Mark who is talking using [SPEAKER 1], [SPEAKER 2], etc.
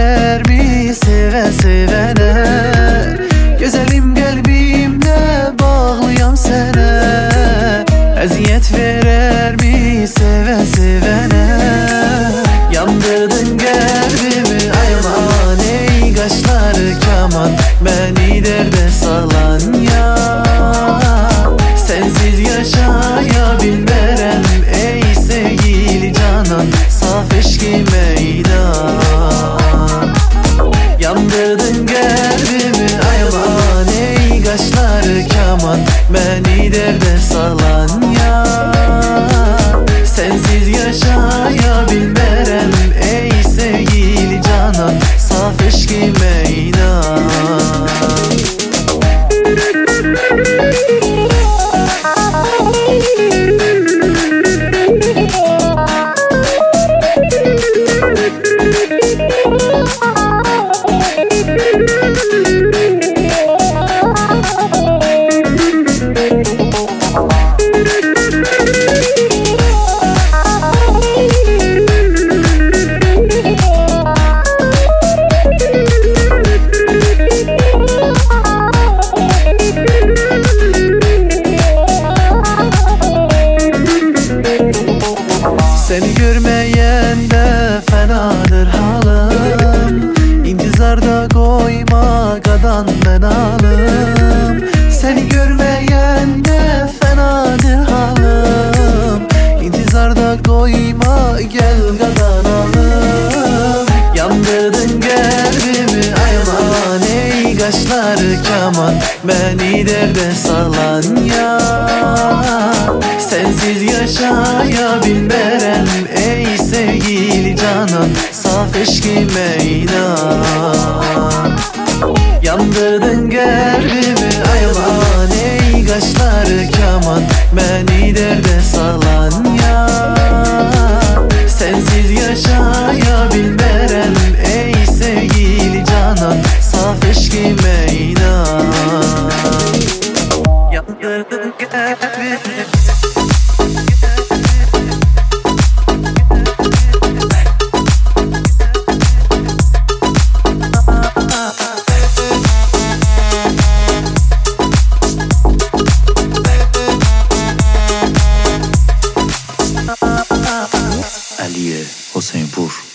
[SPEAKER 1] verer mi seven sevene? Güzelim kalbimle bağlıyam sene. Eziyet verer mi seven sevene? Yandırdın kalbimi ayman, ey kaşları kaman, beni derde salan ya. Sensiz yaşayabilmerem ey sevgili canan, saf eşki meydan. Yandırdın kalbimi ayman, ey kaşları kaman, beni derde salan ya. Sensiz yaşayabilmerem ey sevgili canan, saf eşki meydan. Seni görmeyen de fenadır halım, İntizarda koyma kadan ben alım. Seni görmeyen de fenadır halım, İntizarda koyma gel kadan alım. Yandırdın kalbimi ayman, ey kaşları kaman, beni derde salan ya. Sensiz yaşayabilmerem ey sevgili canan, saf eşki meydan. Yandırdın kalbimi ayman, ey kaşları kaman, beni derde salan ya. Sensiz yaşayabilmerem ey sevgili canan, saf eşki meydan. Yandırdın kalbimi.
[SPEAKER 2] Aliye Hüseyinpur.